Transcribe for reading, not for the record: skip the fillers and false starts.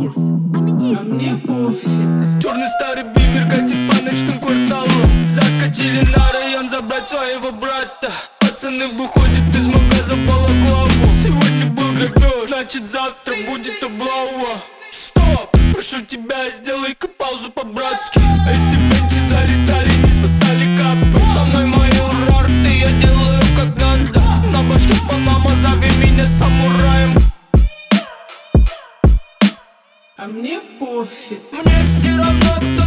Аметис. Мне пофиг. Черный старый бимер катит по ночным кварталам. Заскочили на район забрать своего брата. Пацаны выходят из магаза балаклаву. Сегодня был грабеж, значит завтра будет облава. Стоп, прошу тебя, сделай-ка паузу по-братски. Эти бенчи залетали, не спасали капы. Со мной мои урарты, я делаю как надо. На башке Панама, зови меня самураем. А мне пофиг. Мне все равно, кто